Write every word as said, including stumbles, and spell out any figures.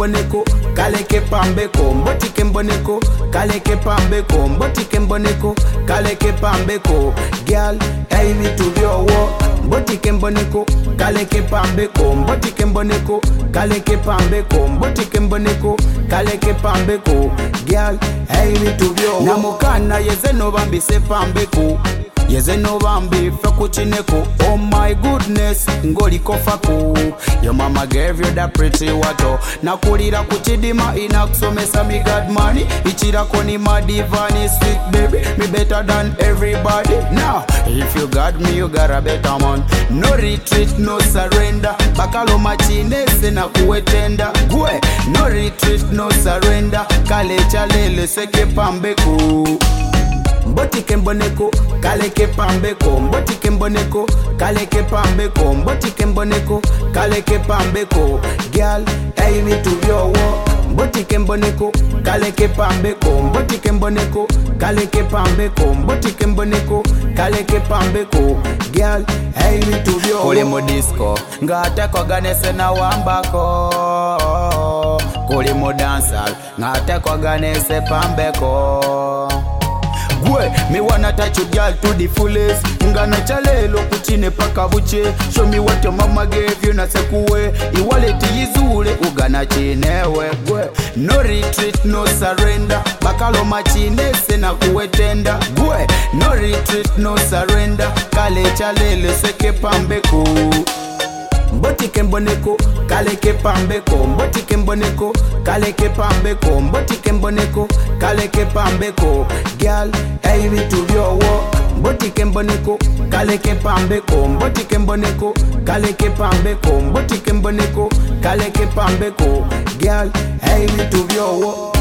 mboneko kaleke pambeko mbotike mboneko kaleke pambeko mbotike mboneko kaleke pambeko girl hey vitu vyowo mbotike mboneko kaleke pambeko mbotike mboneko kaleke pambeko mbotike mboneko kaleke pambeko girl hey vitu vyowo namukana yeze no bambise pambeko yeze no bambi fakuchineko oh my goodness ngoli kofako your mama gave you that pretty water nakulira kuchidima inakusomesa me got money ichirako ni madivani sweet baby me better than everybody now if you got me you got a better man no retreat no surrender bakalo machinese na kuwetenda gwe no retreat no surrender kale chalele seke pambeko mbotike mboneko kaleke pambeko mbotike mboneko kaleke pambeko mbotike mboneko kaleke pambeko girl hey vitu vyowo mbotike mboneko kaleke pambeko mbotike mboneko kaleke pambeko mbotike mboneko kaleke pambeko girl hey vitu vyowo kule modisco ngate ko ganese na wambako kule modansal ngate ko ganese pambeko Gwe, me wanna touch you girl to the fullest ngana chalelo kuchine paka buche show me what your mama gave you na sekuwe iwaleti yizule ugana chinewe gwe no retreat no surrender bakalo machinese na kuwetenda gwe no retreat no surrender kale chalele seke pambeko mbotike mboneko kaleke pambeko mbotike mboneko kaleke pambeko mbotike mboneko kaleke pambeko girl hey vitu vyowo mbotike mboneko kaleke pambeko mbotike mboneko kaleke pambeko mbotike mboneko kaleke pambeko girl hey vitu vyowo